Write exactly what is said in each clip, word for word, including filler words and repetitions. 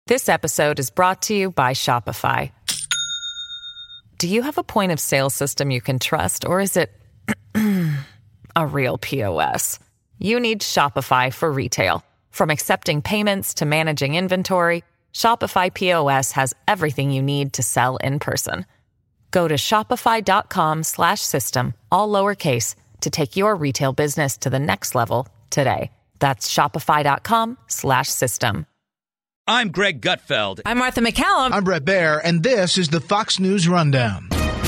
This episode is brought to you by Shopify. Do you have a point of sale system you can trust, or is it a real P O S? You need Shopify for retail. From accepting payments to managing inventory, Shopify P O S has everything you need to sell in person. Go to shopify.com slash system, all lowercase, to take your retail business to the next level today. That's shopify.com slash system. I'm Greg Gutfeld. I'm Martha McCallum. I'm Brett Baer, and this is the Fox News Rundown.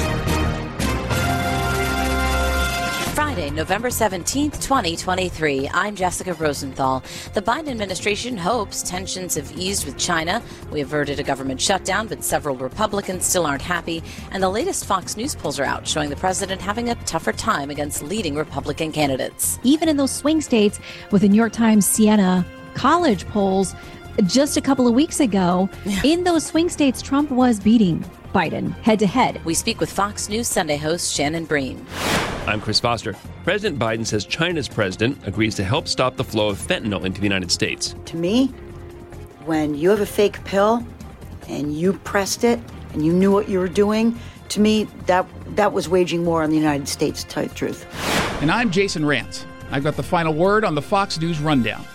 Friday, November seventeenth, twenty twenty-three. I'm Jessica Rosenthal. The Biden administration hopes tensions have eased with China. We averted a government shutdown, but several Republicans still aren't happy. And the latest Fox News polls are out, showing the president having a tougher time against leading Republican candidates. Even in those swing states, with the New York Times Siena College polls, just a couple of weeks ago, yeah. in those swing states, Trump was beating Biden head-to-head. We speak with Fox News Sunday host Shannon Bream. I'm Chris Foster. President Biden says China's president agrees to help stop the flow of fentanyl into the United States. To me, when you have a fake pill and you pressed it and you knew what you were doing, to me, that that was waging war on the United States, to tell you the truth. And I'm Jason Rantz. I've got the final word on the Fox News Rundown.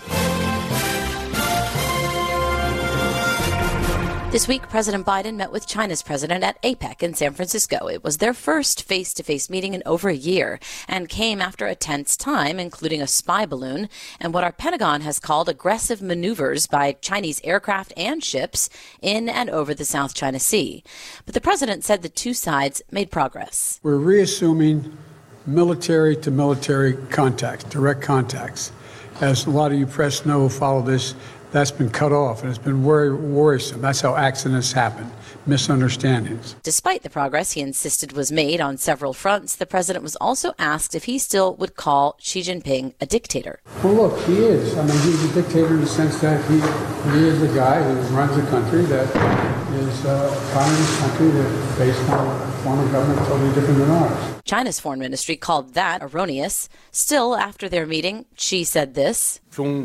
This week, President Biden met with China's president at APEC in San Francisco. It was their first face-to-face meeting in over a year and came after a tense time, including a spy balloon and what our Pentagon has called aggressive maneuvers by Chinese aircraft and ships in and over the South China Sea. But the president said the two sides made progress. We're reassuming military-to-military contacts, direct contacts. As a lot of you press know who follow this, that's been cut off, and it's been very worrisome. That's how accidents happen, misunderstandings. Despite the progress he insisted was made on several fronts, the president was also asked if he still would call Xi Jinping a dictator. Well, look, he is. I mean, he's a dictator in the sense that he, he is the guy who runs a country that is a communist country that's based on a form of government totally different than ours. China's foreign ministry called that erroneous. Still, after their meeting, Xi said this.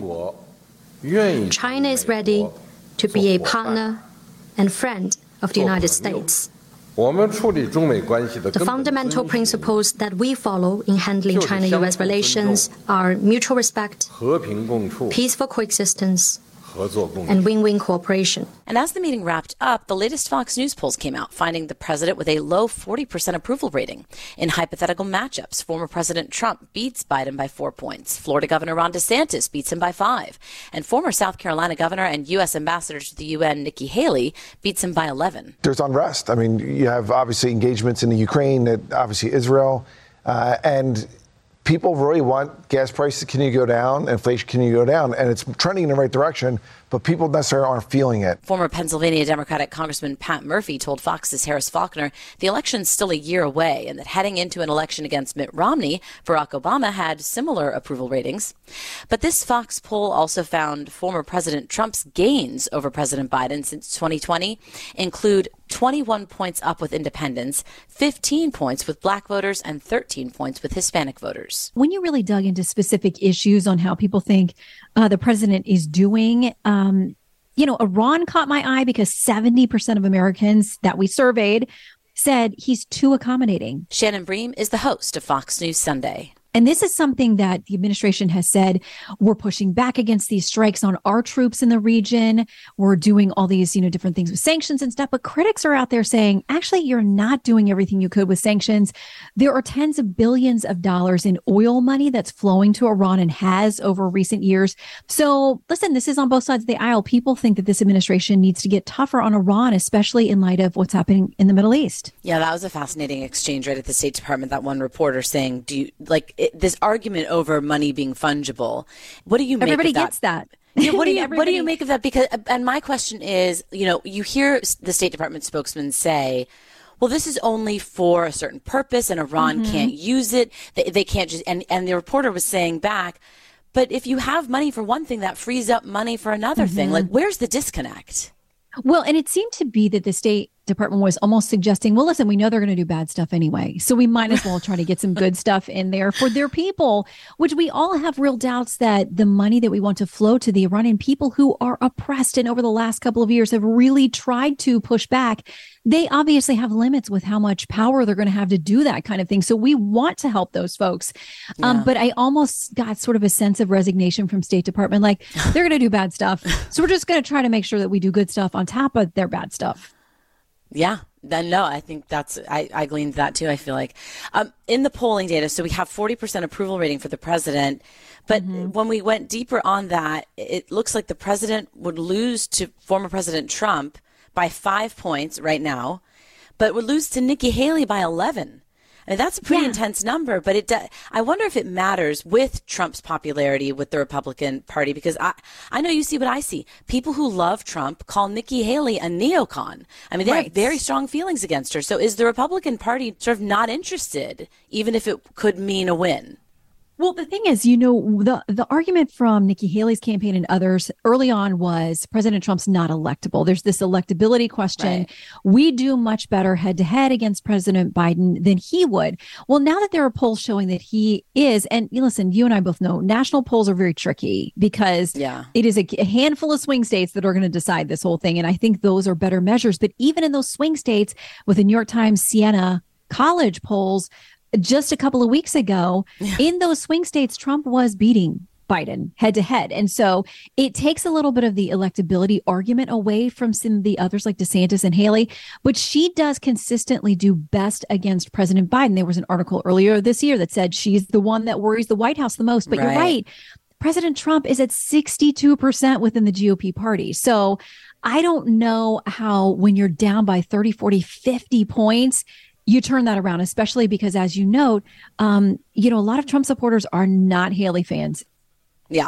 China is ready to be a partner and friend of the United States. The fundamental principles that we follow in handling China-U S relations are mutual respect, peaceful coexistence, and win-win cooperation. And as the meeting wrapped up, the latest Fox News polls came out, finding the president with a low forty percent approval rating. In hypothetical matchups, former President Trump beats Biden by four points. Florida Governor Ron DeSantis beats him by five. And former South Carolina Governor and U S Ambassador to the U N, Nikki Haley, beats him by eleven. There's unrest. I mean, you have obviously engagements in the Ukraine, obviously Israel, uh, and people really want gas prices to continue to go down, inflation continue to go down, and it's trending in the right direction, but people necessarily aren't feeling it. Former Pennsylvania Democratic Congressman Pat Murphy told Fox's Harris Faulkner the election's still a year away and that heading into an election against Mitt Romney, Barack Obama had similar approval ratings. But this Fox poll also found former President Trump's gains over President Biden since twenty twenty include twenty-one points up with independents, fifteen points with black voters, and thirteen points with Hispanic voters. When you really dug into specific issues on how people think uh, the president is doing, um, you know, Iran caught my eye because seventy percent of Americans that we surveyed said he's too accommodating. Shannon Bream is the host of Fox News Sunday. And this is something that the administration has said, we're pushing back against these strikes on our troops in the region. We're doing all these, you know, different things with sanctions and stuff. But critics are out there saying, actually, you're not doing everything you could with sanctions. There are tens of billions of dollars in oil money that's flowing to Iran and has over recent years. So listen, this is on both sides of the aisle. People think that this administration needs to get tougher on Iran, especially in light of what's happening in the Middle East. Yeah, that was a fascinating exchange right at the State Department. That one reporter saying, do you like it, this argument over money being fungible? What do you make Everybody of that? gets that. Yeah, what do you Everybody... what do you make of that? Because, and my question is, you know, you hear the State Department spokesman say, well, this is only for a certain purpose and Iran mm-hmm. can't use it. They, they can't just, and, and the reporter was saying back, but if you have money for one thing, that frees up money for another mm-hmm. thing. Like, where's the disconnect? Well, and it seemed to be that the State Department was almost suggesting, well, listen, we know they're going to do bad stuff anyway, so we might as well try to get some good stuff in there for their people, which we all have real doubts that the money that we want to flow to the Iranian people who are oppressed and over the last couple of years have really tried to push back. They obviously have limits with how much power they're going to have to do that kind of thing. So we want to help those folks. Yeah. Um, but I almost got sort of a sense of resignation from State Department, like they're going to do bad stuff. So we're just going to try to make sure that we do good stuff on top of their bad stuff. Yeah, then no, I think that's, I, I gleaned that too, I feel like. Um, in the polling data, so we have forty percent approval rating for the president. But mm-hmm. when we went deeper on that, it looks like the president would lose to former President Trump by five points right now, but would lose to Nikki Haley by eleven. I mean, that's a pretty yeah. intense number, but it. I wonder if it matters with Trump's popularity with the Republican Party, because I, I know you see what I see. People who love Trump call Nikki Haley a neocon. I mean, they right. have very strong feelings against her. So is the Republican Party sort of not interested, even if it could mean a win? Well, the thing is, you know, the, the argument from Nikki Haley's campaign and others early on was President Trump's not electable. There's this electability question. Right. We do much better head to head against President Biden than he would. Well, now that there are polls showing that he is, and listen, you and I both know national polls are very tricky because yeah. it is a, a handful of swing states that are going to decide this whole thing. And I think those are better measures. But even in those swing states with the New York Times Siena College polls, just a couple of weeks ago, yeah. in those swing states, Trump was beating Biden head to head. And so it takes a little bit of the electability argument away from some of the others like DeSantis and Haley, but she does consistently do best against President Biden. There was an article earlier this year that said she's the one that worries the White House the most. But right. you're right. President Trump is at sixty-two percent within the G O P party. So I don't know how when you're down by thirty, forty, fifty points, you turn that around, especially because, as you note, um, you know, a lot of Trump supporters are not Haley fans. Yeah.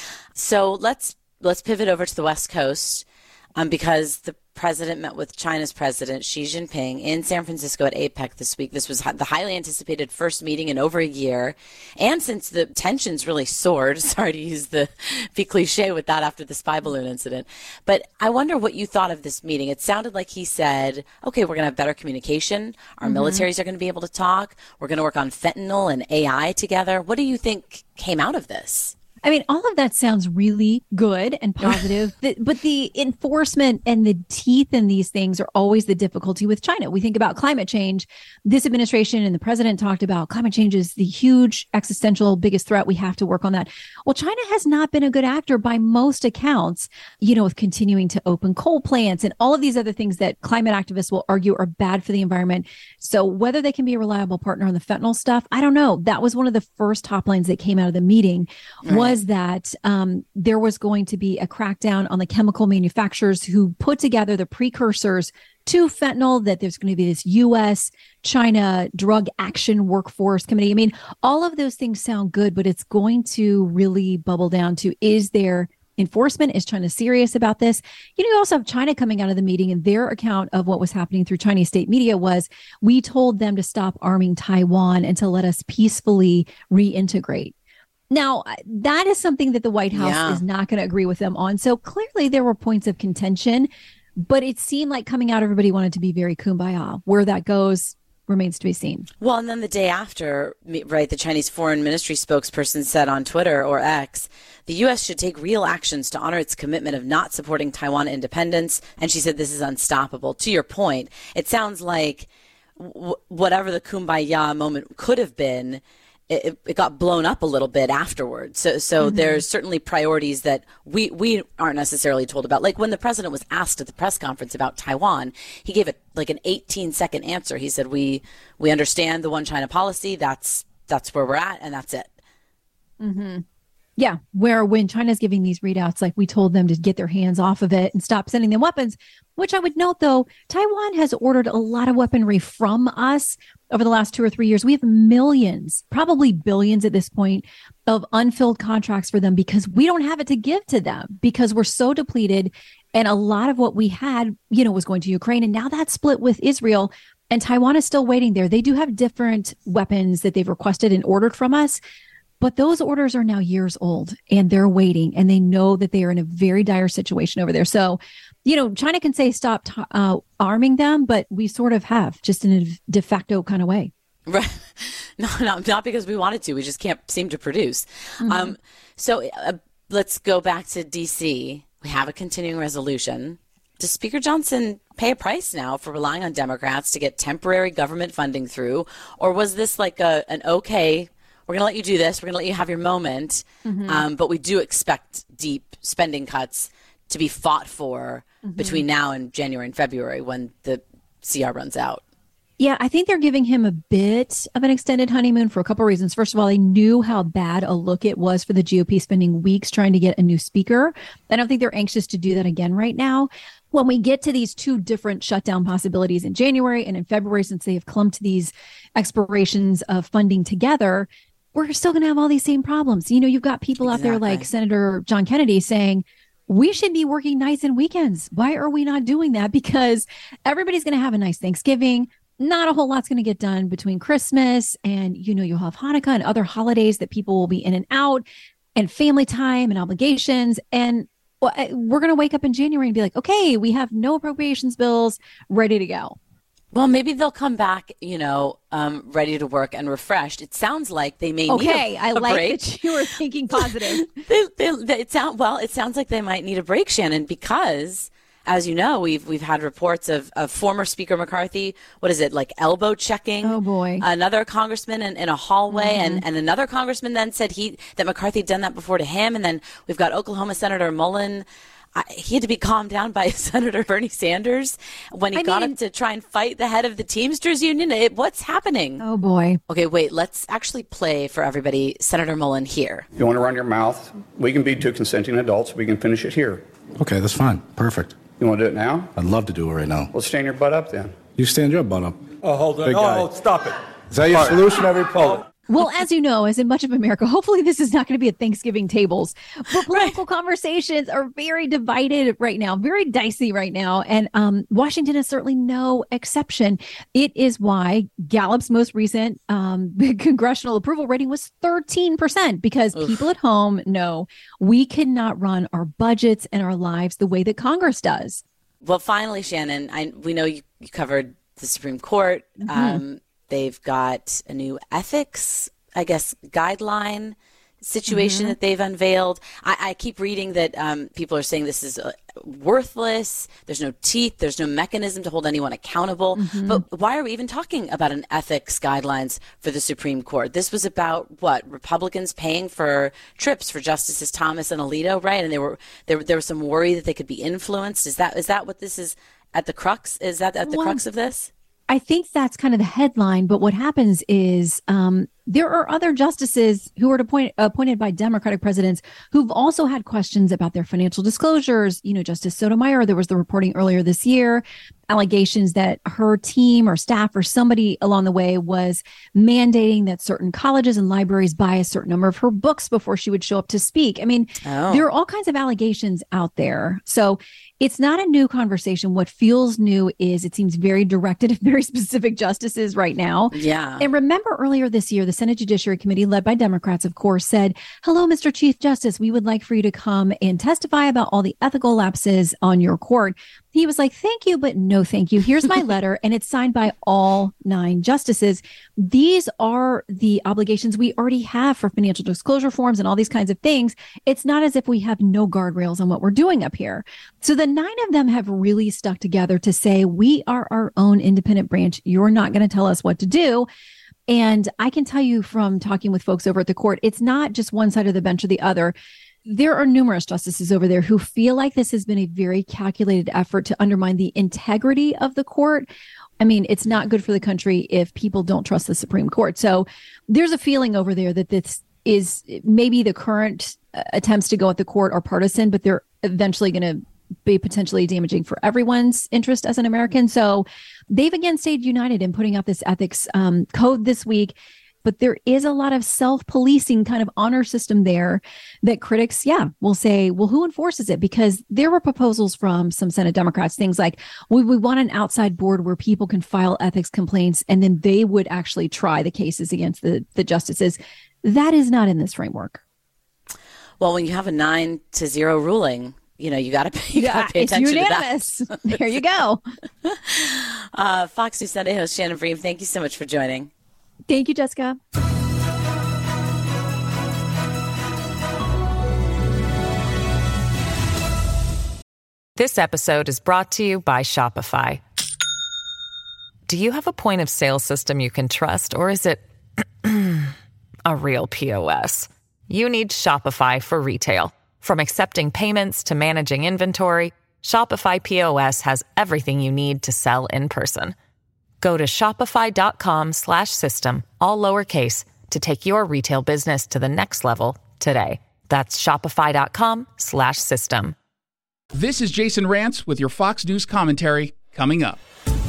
So let's let's pivot over to the West Coast um, because the president met with China's president, Xi Jinping, in San Francisco at APEC this week. This was the highly anticipated first meeting in over a year. And since the tensions really soared, sorry to use the be cliche with that after the spy balloon incident, but I wonder what you thought of this meeting. It sounded like he said, okay, we're going to have better communication. Our mm-hmm. militaries are going to be able to talk. We're going to work on fentanyl and A I together. What do you think came out of this? I mean, all of that sounds really good and positive, but the enforcement and the teeth in these things are always the difficulty with China. We think about climate change. This administration and the president talked about climate change is the huge existential biggest threat. We have to work on that. Well, China has not been a good actor by most accounts, you know, with continuing to open coal plants and all of these other things that climate activists will argue are bad for the environment. So whether they can be a reliable partner on the fentanyl stuff, I don't know. That was one of the first top lines that came out of the meeting. Right. Was that um, there was going to be a crackdown on the chemical manufacturers who put together the precursors to fentanyl, that there's going to be this U S China Drug Action Workforce Committee. I mean, all of those things sound good, but it's going to really bubble down to, is there enforcement? Is China serious about this? You know, you also have China coming out of the meeting, and their account of what was happening through Chinese state media was, we told them to stop arming Taiwan and to let us peacefully reintegrate. Now, that is something that the White House yeah. is not going to agree with them on. So clearly there were points of contention, but it seemed like coming out, everybody wanted to be very kumbaya. Where that goes remains to be seen. Well, and then the day after, right, the Chinese Foreign Ministry spokesperson said on Twitter or X, the U S should take real actions to honor its commitment of not supporting Taiwan independence. And she said this is unstoppable. To your point, it sounds like w- whatever the kumbaya moment could have been, It, it got blown up a little bit afterwards. So so mm-hmm. there's certainly priorities that we, we aren't necessarily told about. Like when the president was asked at the press conference about Taiwan, he gave it like an eighteen second answer. He said, we we understand the one China policy. That's that's where we're at, and that's it. Mm-hmm. Yeah, where when China's giving these readouts, like we told them to get their hands off of it and stop sending them weapons, which I would note, though, Taiwan has ordered a lot of weaponry from us over the last two or three years. We have millions, probably billions at this point, of unfilled contracts for them because we don't have it to give to them because we're so depleted. And a lot of what we had, you know, was going to Ukraine. And now that's split with Israel. And Taiwan is still waiting there. They do have different weapons that they've requested and ordered from us. But those orders are now years old and they're waiting and they know that they are in a very dire situation over there. So, you know, China can say stop t- uh, arming them, but we sort of have, just in a de facto kind of way. Right. No, not, not because we wanted to. We just can't seem to produce. Mm-hmm. Um, so uh, let's go back to D C. We have a continuing resolution. Does Speaker Johnson pay a price now for relying on Democrats to get temporary government funding through? Or was this like a an okay, we're going to let you do this, we're going to let you have your moment, mm-hmm. um, but we do expect deep spending cuts to be fought for mm-hmm. between now and January and February when the C R runs out? Yeah, I think they're giving him a bit of an extended honeymoon for a couple of reasons. First of all, they knew how bad a look it was for the G O P spending weeks trying to get a new speaker. I don't think they're anxious to do that again right now. When we get to these two different shutdown possibilities in January and in February, since they have clumped to these expirations of funding together, we're still going to have all these same problems. You know, you've got people exactly. out there like Senator John Kennedy saying, we should be working nights and weekends. Why are we not doing that? Because everybody's going to have a nice Thanksgiving. Not a whole lot's going to get done between Christmas and, you know, you'll have Hanukkah and other holidays that people will be in and out, and family time and obligations. And we're going to wake up in January and be like, okay, we have no appropriations bills ready to go. Well, maybe they'll come back, you know, um, ready to work and refreshed. It sounds like they may okay, need a, Okay, I a like break. that you were thinking positive. they, they, they, it sound, well, it sounds like they might need a break, Shannon, because, as you know, we've we've had reports of, of former Speaker McCarthy, what is it, like elbow checking oh boy. another congressman in, in a hallway, mm-hmm. and, and another congressman then said he that McCarthy had done that before to him, and then we've got Oklahoma Senator Mullen. I, he had to be calmed down by Senator Bernie Sanders when he I got mean, up to try and fight the head of the Teamsters Union. It, what's happening? Oh, boy. Okay, wait, let's actually play for everybody Senator Mullen here. You want to run your mouth? We can be two consenting adults. We can finish it here. Okay, that's fine. Perfect. You want to do it now? I'd love to do it right now. Well, stand your butt up then. You stand your butt up. Oh, hold on. Oh, stop it. Is that your solution, everybody? Well, as you know, as in much of America, hopefully this is not going to be at Thanksgiving tables. But political right. conversations are very divided right now, very dicey right now. And um, Washington is certainly no exception. It is why Gallup's most recent um, congressional approval rating was thirteen percent, because Oof. people at home know we cannot run our budgets and our lives the way that Congress does. Well, finally, Shannon, I, we know you, you covered the Supreme Court. Mm-hmm. Um, They've got a new ethics, I guess, guideline situation mm-hmm. that they've unveiled. I, I keep reading that um, people are saying this is uh, worthless. There's no teeth. There's no mechanism to hold anyone accountable. Mm-hmm. But why are we even talking about an ethics guidelines for the Supreme Court? This was about what? Republicans paying for trips for Justices Thomas and Alito, right? And they were there. There was some worry that they could be influenced. Is that is that what this is at the crux? Is that at the well, crux of this? I think that's kind of the headline, but what happens is um, there are other justices who are appoint, appointed by Democratic presidents who've also had questions about their financial disclosures. You know, Justice Sotomayor, there was the reporting earlier this year, allegations that her team or staff or somebody along the way was mandating that certain colleges and libraries buy a certain number of her books before she would show up to speak. I mean, oh. there are all kinds of allegations out there. So it's not a new conversation. What feels new is it seems very directed at very specific justices right now. Yeah. And remember earlier this year, the Senate Judiciary Committee, led by Democrats, of course, said, hello, Mister Chief Justice, we would like for you to come and testify about all the ethical lapses on your court. He was like, thank you, but no, thank you. Here's my letter. And it's signed by all nine justices. These are the obligations we already have for financial disclosure forms and all these kinds of things. It's not as if we have no guardrails on what we're doing up here. So the nine of them have really stuck together to say, we are our own independent branch. You're not going to tell us what to do. And I can tell you from talking with folks over at the court, it's not just one side of the bench or the other. There are numerous justices over there who feel like this has been a very calculated effort to undermine the integrity of the court. I mean, it's not good for the country if people don't trust the Supreme Court. So there's a feeling over there that this is maybe the current attempts to go at the court are partisan, but they're eventually going to be potentially damaging for everyone's interest as an American. So they've again stayed united in putting out this ethics um, code this week. But there is a lot of self-policing kind of honor system there that critics, yeah, will say, well, who enforces it? Because there were proposals from some Senate Democrats, things like, we, we want an outside board where people can file ethics complaints and then they would actually try the cases against the, the justices. That is not in this framework. Well, when you have a nine to zero ruling, you know, you got to you yeah, got to pay it's attention unanimous. to that. There you go. uh, Fox News Sunday host Shannon Bream, thank you so much for joining. Thank you, Jessica. This episode is brought to you by Shopify. Do you have a point of sale system you can trust, or is it a real P O S? You need Shopify for retail. From accepting payments to managing inventory, Shopify P O S has everything you need to sell in person. Go to shopify.com slash system, all lowercase, to take your retail business to the next level today. That's shopify.com slash system. This is Jason Rantz with your Fox News commentary coming up.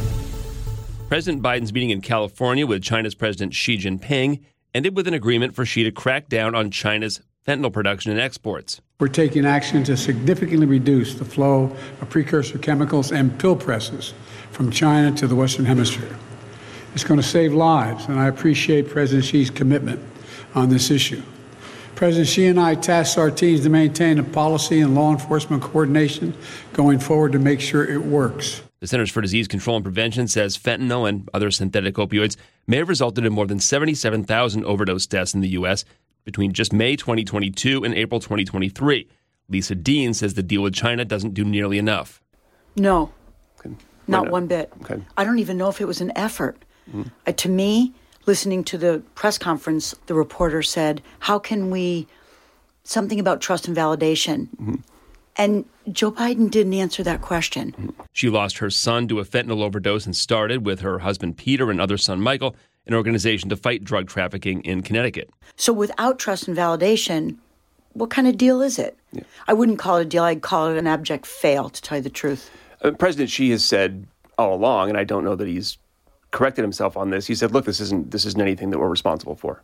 President Biden's meeting in California with China's President Xi Jinping ended with an agreement for Xi to crack down on China's fentanyl production and exports. We're taking action to significantly reduce the flow of precursor chemicals and pill presses from China to the Western Hemisphere. It's going to save lives, and I appreciate President Xi's commitment on this issue. President Xi and I tasked our teams to maintain a policy and law enforcement coordination going forward to make sure it works. The Centers for Disease Control and Prevention says fentanyl and other synthetic opioids may have resulted in more than seventy-seven thousand overdose deaths in the U S between just May twenty twenty-two and April twenty twenty-three. Lisa Dean says the deal with China doesn't do nearly enough. No, okay. not, not one bit. Okay. I don't even know if it was an effort. Mm-hmm. Uh, to me, listening to the press conference, the reporter said, how can we, something about trust and validation. Mm-hmm. And Joe Biden didn't answer that question. Mm-hmm. She lost her son to a fentanyl overdose and started, with her husband Peter and other son Michael, an organization to fight drug trafficking in Connecticut. So without trust and validation, what kind of deal is it? Yeah. I wouldn't call it a deal. I'd call it an abject fail, to tell you the truth. Uh, President Xi has said all along, and I don't know that he's corrected himself on this. He said, look, this isn't this isn't anything that we're responsible for.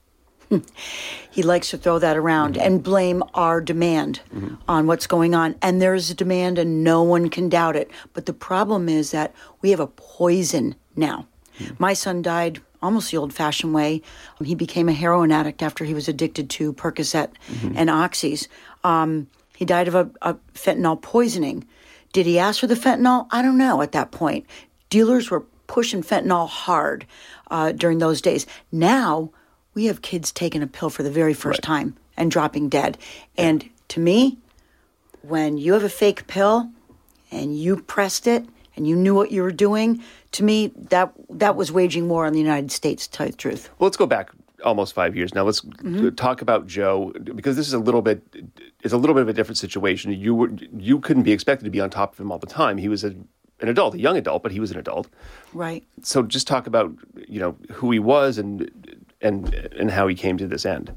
He likes to throw that around mm-hmm. and blame our demand mm-hmm. on what's going on. And there's a demand and no one can doubt it. But the problem is that we have a poison now. Mm-hmm. My son died almost the old-fashioned way. He became a heroin addict after he was addicted to Percocet mm-hmm. and Oxys. Um, he died of a, a fentanyl poisoning. Did he ask for the fentanyl? I don't know at that point. Dealers were pushing fentanyl hard uh, during those days. Now we have kids taking a pill for the very first right. time and dropping dead. Yeah. And to me, when you have a fake pill and you pressed it and you knew what you were doing, to me, that that was waging war on the United States, to tell you the truth. Well, let's go back almost five years now. Let's mm-hmm. talk about Joe, because this is a little bit is a little bit of a different situation. You were you couldn't be expected to be on top of him all the time. He was a, an adult, a young adult, but he was an adult. Right. So just talk about, you know, who he was and and and how he came to this end.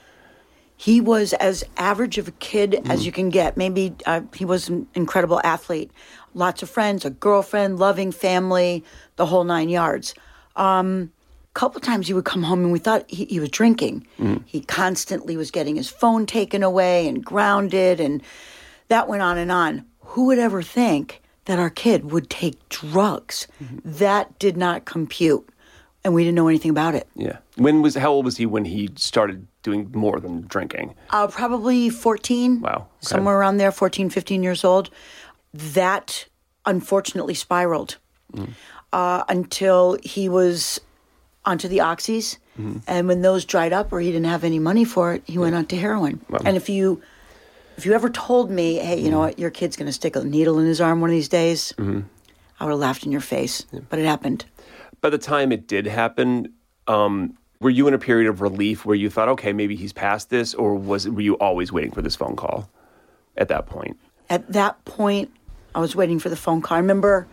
He was as average of a kid mm-hmm. as you can get. Maybe uh, he was an incredible athlete. Lots of friends, a girlfriend, loving family, the whole nine yards. Um, a couple times he would come home and we thought he, he was drinking. Mm-hmm. He constantly was getting his phone taken away and grounded, and that went on and on. Who would ever think that our kid would take drugs? Mm-hmm. That did not compute, and we didn't know anything about it. Yeah. When was how old was he when he started doing more than drinking? Uh, probably fourteen. Wow. Okay. Somewhere around there, fourteen, fifteen years old. That unfortunately spiraled mm. uh, until he was onto the Oxys. Mm-hmm. And when those dried up or he didn't have any money for it, he yeah. went on to heroin. Wow. And if you if you ever told me, hey, you mm. know what, your kid's going to stick a needle in his arm one of these days, mm-hmm. I would have laughed in your face. Yeah. But it happened. By the time it did happen, um, were you in a period of relief where you thought, okay, maybe he's past this? Or was were you always waiting for this phone call at that point? At that point, I was waiting for the phone call. I remember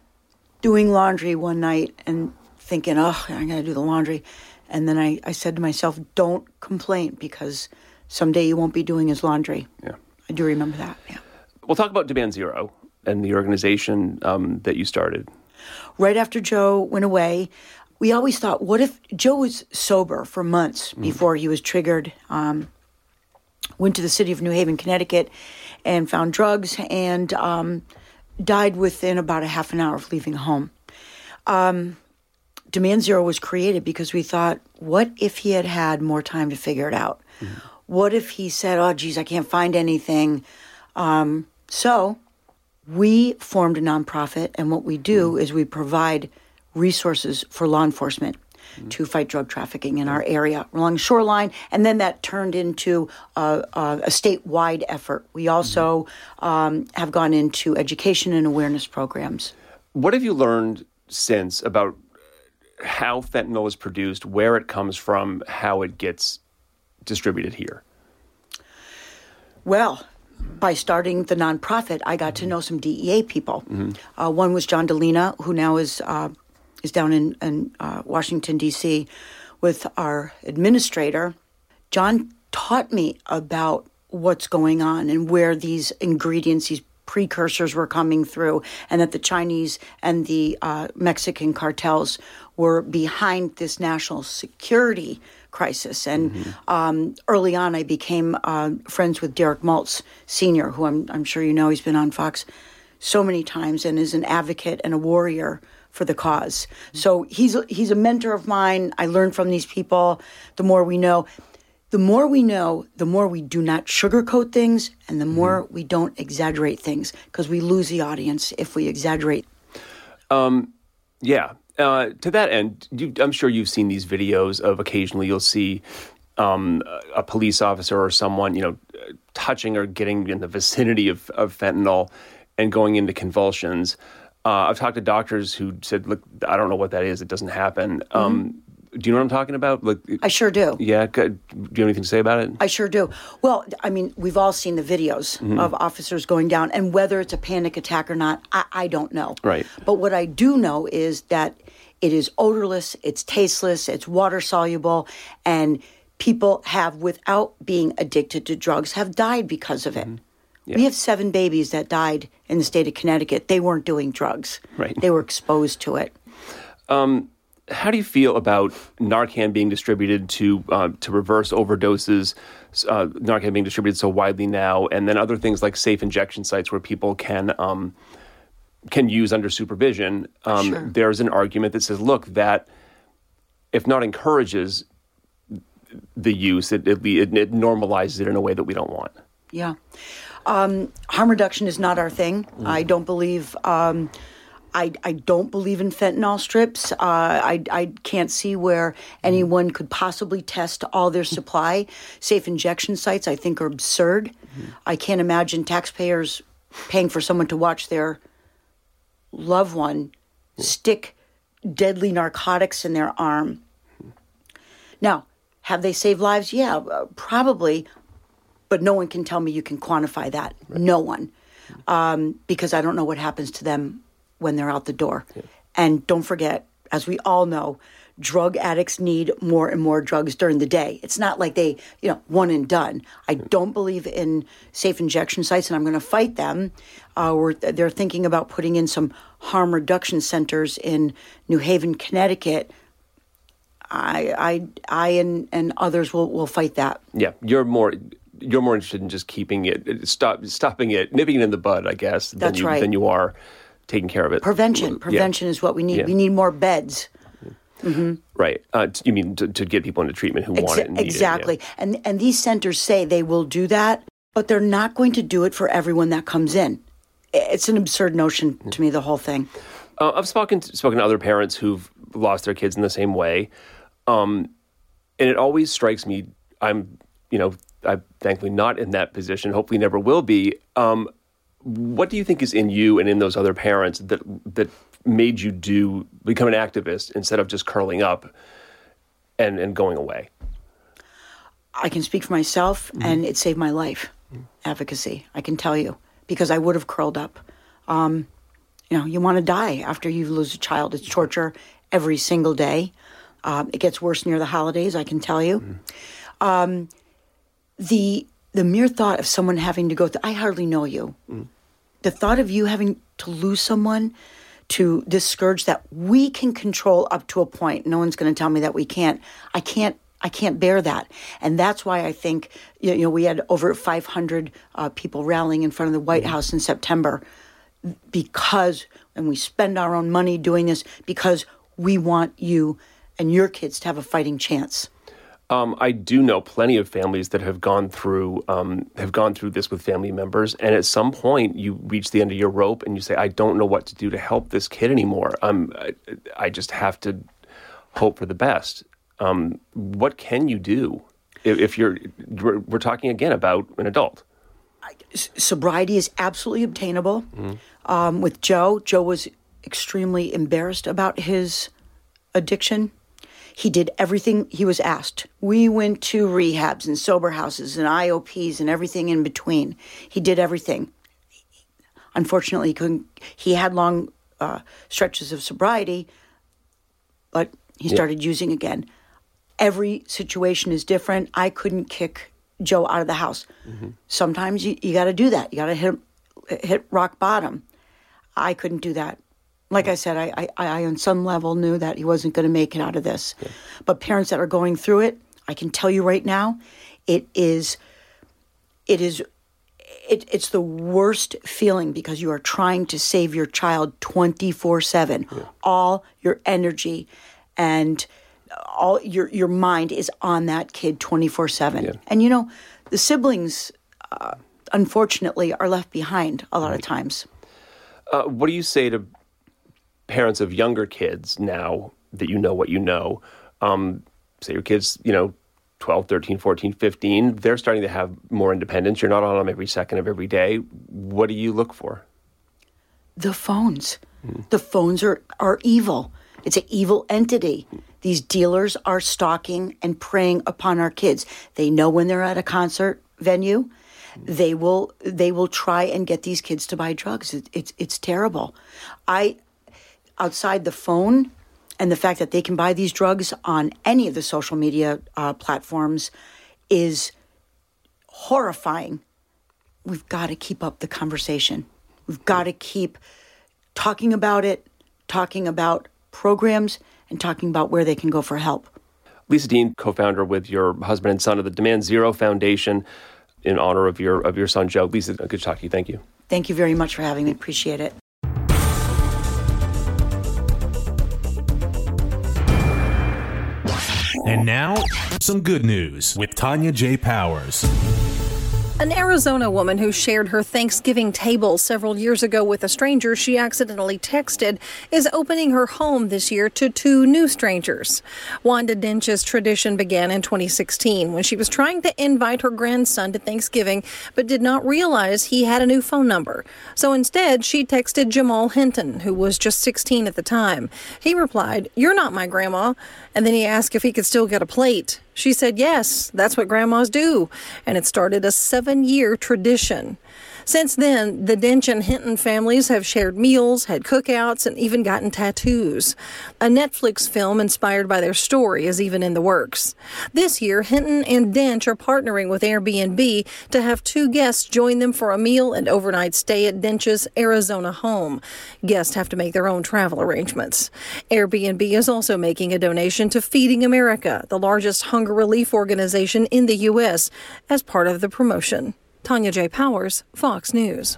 doing laundry one night and thinking, oh, I'm going to do the laundry. And then I, I said to myself, don't complain, because someday you won't be doing his laundry. Yeah, I do remember that, yeah. We'll talk about Demand Zero and the organization um, that you started. Right after Joe went away, we always thought, what if Joe was sober for months mm. before he was triggered, um, went to the city of New Haven, Connecticut, and found drugs, and um, died within about a half an hour of leaving home. Um, Demand Zero was created because we thought, what if he had had more time to figure it out? Mm-hmm. What if he said, oh, geez, I can't find anything. Um, So we formed a nonprofit, and what we do is we provide resources for law enforcement to fight drug trafficking in our area along the shoreline, and then that turned into a, a, a statewide effort. We also um, have gone into education and awareness programs. What have you learned since about how fentanyl is produced, where it comes from, how it gets distributed here? Well, by starting the nonprofit, I got to know some D E A people. Mm-hmm. Uh, one was John Delina, who now is uh, is down in, in uh, Washington, D C with our administrator. John taught me about what's going on and where these ingredients, these precursors were coming through, and that the Chinese and the uh, Mexican cartels were behind this national security crisis. And mm-hmm. um, early on, I became uh, friends with Derek Maltz Senior, who I'm, I'm sure you know. He's been on Fox so many times and is an advocate and a warrior for the cause. So he's he's a mentor of mine. I learn from these people. The more we know, the more we know, the more we do not sugarcoat things, and the more mm-hmm. we don't exaggerate things, because we lose the audience if we exaggerate. Um, yeah. Uh, to that end, you, I'm sure you've seen these videos of occasionally you'll see um, a police officer or someone, you know, touching or getting in the vicinity of, of fentanyl and going into convulsions. Uh, I've talked to doctors who said, look, I don't know what that is. It doesn't happen. Mm-hmm. Um, do you know what I'm talking about? Like, I sure do. Yeah. Do you have anything to say about it? I sure do. Well, I mean, we've all seen the videos mm-hmm. of officers going down, and whether it's a panic attack or not, I, I don't know. Right. But what I do know is that it is odorless, it's tasteless, it's water soluble, and people have, without being addicted to drugs, have died because of it. Mm-hmm. Yeah. We have seven babies that died in the state of Connecticut. They weren't doing drugs. Right. They were exposed to it. Um, how do you feel about Narcan being distributed to uh, to reverse overdoses, uh, Narcan being distributed so widely now, and then other things like safe injection sites where people can um, can use under supervision? Um, sure. There's an argument that says, look, that if not encourages the use, it, it, it normalizes it in a way that we don't want. Yeah. Um, harm reduction is not our thing. Mm. I don't believe... Um, I, I don't believe in fentanyl strips. Uh, I, I can't see where anyone could possibly test all their supply. Safe injection sites, I think, are absurd. Mm-hmm. I can't imagine taxpayers paying for someone to watch their loved one stick deadly narcotics in their arm. Now, have they saved lives? Yeah, uh, probably. But no one can tell me you can quantify that. Right. No one. Um, because I don't know what happens to them when they're out the door. Yeah. And don't forget, as we all know, drug addicts need more and more drugs during the day. It's not like they, you know, one and done. I don't believe in safe injection sites, and I'm going to fight them. Uh, we're, they're thinking about putting in some harm reduction centers in New Haven, Connecticut. I, I, I and, and others will, will fight that. Yeah, you're more... You're more interested in just keeping it, stop, stopping it, nipping it in the bud, I guess, than That's you, right. than you are taking care of it. Prevention. Prevention yeah. is what we need. Yeah. We need more beds. Mm-hmm. Right. Uh, you mean to, to get people into treatment who Exa- want it and need exactly. it. Exactly. Yeah. And, and these centers say they will do that, but they're not going to do it for everyone that comes in. It's an absurd notion mm-hmm. to me, the whole thing. Uh, I've spoken to, spoken to other parents who've lost their kids in the same way. Um, and it always strikes me, I'm, you know, I'm thankfully not in that position, hopefully never will be. Um, what do you think is in you and in those other parents that that made you do become an activist instead of just curling up and, and going away? I can speak for myself, mm-hmm. and it saved my life, mm-hmm. advocacy, I can tell you, because I would have curled up. Um, you know, you want to die after you lose a child. It's torture every single day. Um, it gets worse near the holidays, I can tell you. Mm-hmm. Um The the mere thought of someone having to go through, I hardly know you. Mm. The thought of you having to lose someone, to discourage that we can control up to a point. No one's going to tell me that we can't. I can't. I can't bear that. And that's why I think, you know, we had over five hundred uh, people rallying in front of the White mm. House in September because, and we spend our own money doing this because we want you and your kids to have a fighting chance. Um, I do know plenty of families that have gone through um, have gone through this with family members, and at some point you reach the end of your rope and you say, "I don't know what to do to help this kid anymore. Um, I, I just have to hope for the best." Um, what can you do if, if you're? We're, we're talking again about an adult. Sobriety is absolutely obtainable. Mm-hmm. Um, with Joe, Joe was extremely embarrassed about his addiction. He did everything he was asked. We went to rehabs and sober houses and I O Ps and everything in between. He did everything. Unfortunately, he couldn't. He had long uh, stretches of sobriety, but he started yeah. using again. Every situation is different. I couldn't kick Joe out of the house. Mm-hmm. Sometimes you, you got to do that. You got to hit hit rock bottom. I couldn't do that. Like I said, I, I, I on some level knew that he wasn't going to make it out of this. Yeah. But parents that are going through it, I can tell you right now, it is, it is, it, it's the worst feeling because you are trying to save your child twenty-four seven. Yeah. All your energy and all your your mind is on that kid twenty-four seven. Yeah. And you know, the siblings, uh, unfortunately, are left behind a lot right. of times. Uh, what do you say to parents of younger kids now that you know what you know? Um, say your kids, you know, twelve, thirteen, fourteen, fifteen, they're starting to have more independence. You're not on them every second of every day. What do you look for? The phones. Mm. The phones are, are evil. It's an evil entity. These dealers are stalking and preying upon our kids. They know when they're at a concert venue, they will they will try and get these kids to buy drugs. It, it's it's terrible. I outside the phone and the fact that they can buy these drugs on any of the social media uh, platforms is horrifying. We've got to keep up the conversation. We've got to keep talking about it, talking about programs, and talking about where they can go for help. Lisa Dean, co-founder with your husband and son of the Demand Zero Foundation, in honor of your of your son, Joe. Lisa, good to talk to you. Thank you. Thank you very much for having me. Appreciate it. And now, some good news with Tanya J. Powers. An Arizona woman who shared her Thanksgiving table several years ago with a stranger she accidentally texted is opening her home this year to two new strangers. Wanda Dench's tradition began in twenty sixteen when she was trying to invite her grandson to Thanksgiving but did not realize he had a new phone number. So instead, she texted Jamal Hinton, who was just sixteen at the time. He replied, "You're not my grandma," and then he asked if he could still get a plate. She said, yes, that's what grandmas do, and it started a seven-year tradition. Since then, the Dench and Hinton families have shared meals, had cookouts, and even gotten tattoos. A Netflix film inspired by their story is even in the works. This year, Hinton and Dench are partnering with Airbnb to have two guests join them for a meal and overnight stay at Dench's Arizona home. Guests have to make their own travel arrangements. Airbnb is also making a donation to Feeding America, the largest hunger relief organization in the U S, as part of the promotion. Tanya J. Powers, Fox News.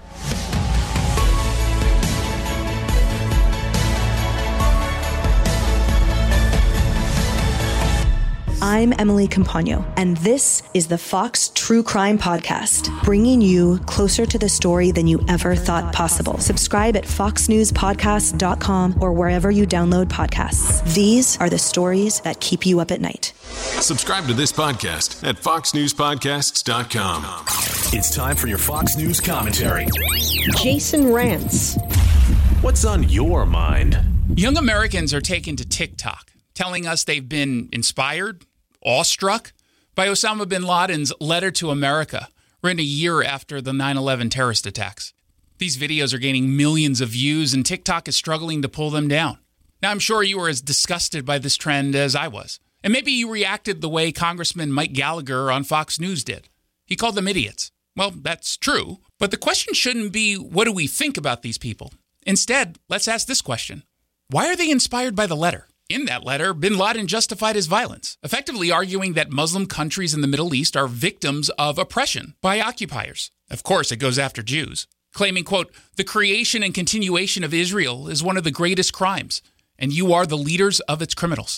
I'm Emily Campagno, and this is the Fox True Crime Podcast, bringing you closer to the story than you ever thought possible. Subscribe at fox news podcast dot com or wherever you download podcasts. These are the stories that keep you up at night. Subscribe to this podcast at fox news podcasts dot com. It's time for your Fox News commentary. Jason Rants. What's on your mind? Young Americans are taken to TikTok, telling us they've been inspired, awestruck by Osama bin Laden's letter to America, written a year after the nine eleven terrorist attacks. These videos are gaining millions of views, and TikTok is struggling to pull them down. Now, I'm sure you were as disgusted by this trend as I was. And maybe you reacted the way Congressman Mike Gallagher on Fox News did. He called them idiots. Well, that's true. But the question shouldn't be, what do we think about these people? Instead, let's ask this question. Why are they inspired by the letter? In that letter, bin Laden justified his violence, effectively arguing that Muslim countries in the Middle East are victims of oppression by occupiers. Of course, it goes after Jews, claiming, quote, the creation and continuation of Israel is one of the greatest crimes, and you are the leaders of its criminals.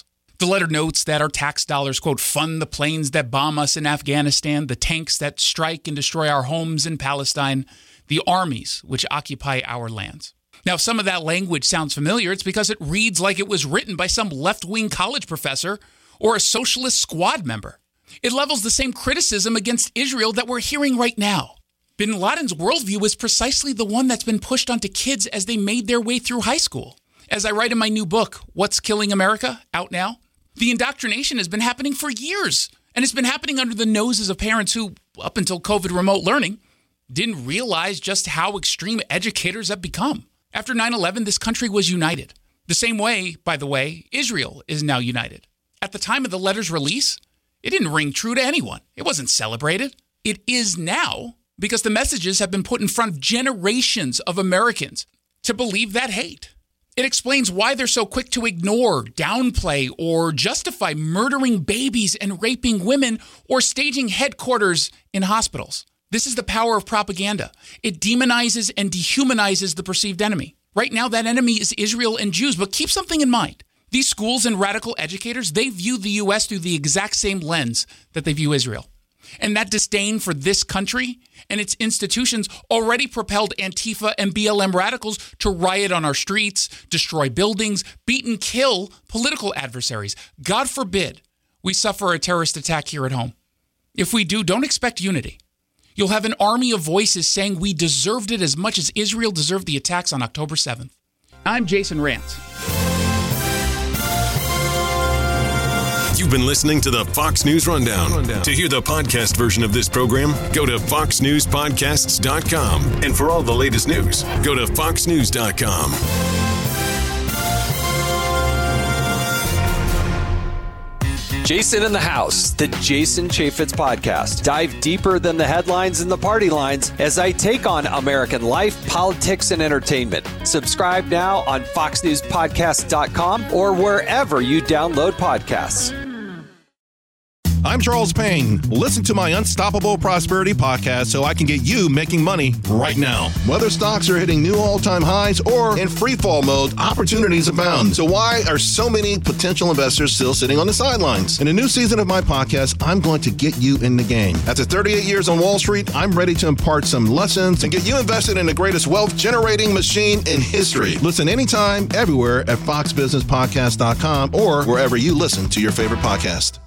The letter notes that our tax dollars, quote, fund the planes that bomb us in Afghanistan, the tanks that strike and destroy our homes in Palestine, the armies which occupy our lands. Now, if some of that language sounds familiar, it's because it reads like it was written by some left-wing college professor or a socialist squad member. It levels the same criticism against Israel that we're hearing right now. Bin Laden's worldview is precisely the one that's been pushed onto kids as they made their way through high school. As I write in my new book, What's Killing America, out now, the indoctrination has been happening for years, and it's been happening under the noses of parents who, up until COVID remote learning, didn't realize just how extreme educators have become. After nine eleven, this country was united. The same way, by the way, Israel is now united. At the time of the letter's release, it didn't ring true to anyone. It wasn't celebrated. It is now because the messages have been put in front of generations of Americans to believe that hate. It explains why they're so quick to ignore, downplay, or justify murdering babies and raping women or staging headquarters in hospitals. This is the power of propaganda. It demonizes and dehumanizes the perceived enemy. Right now, that enemy is Israel and Jews, but keep something in mind. These schools and radical educators, they view the U S through the exact same lens that they view Israel. And that disdain for this country and its institutions already propelled Antifa and B L M radicals to riot on our streets, destroy buildings, beat and kill political adversaries. God forbid we suffer a terrorist attack here at home. If we do, don't expect unity. You'll have an army of voices saying we deserved it as much as Israel deserved the attacks on October seventh. I'm Jason Rantz. You've been listening to the Fox News Rundown. Rundown. To hear the podcast version of this program, go to fox news podcasts dot com. And for all the latest news, go to fox news dot com. Jason in the House, the Jason Chaffetz podcast. Dive deeper than the headlines and the party lines as I take on American life, politics, and entertainment. Subscribe now on fox news podcasts dot com or wherever you download podcasts. I'm Charles Payne. Listen to my Unstoppable Prosperity podcast so I can get you making money right now. Whether stocks are hitting new all-time highs or in free fall mode, opportunities abound. So why are so many potential investors still sitting on the sidelines? In a new season of my podcast, I'm going to get you in the game. After thirty-eight years on Wall Street, I'm ready to impart some lessons and get you invested in the greatest wealth-generating machine in history. Listen anytime, everywhere at fox business podcast dot com or wherever you listen to your favorite podcast.